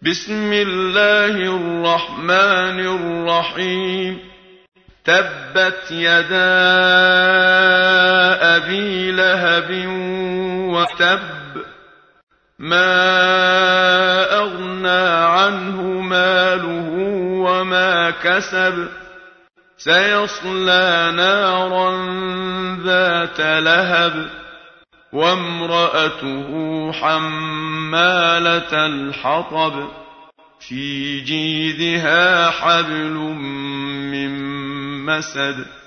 بسم الله الرحمن الرحيم. تبت يدا أبي لهب وتب، ما أغنى عنه ماله وما كسب، سيصلى نارا ذات لهب، وامرأته حمالة الحطب، في جيدها حبل من مسد.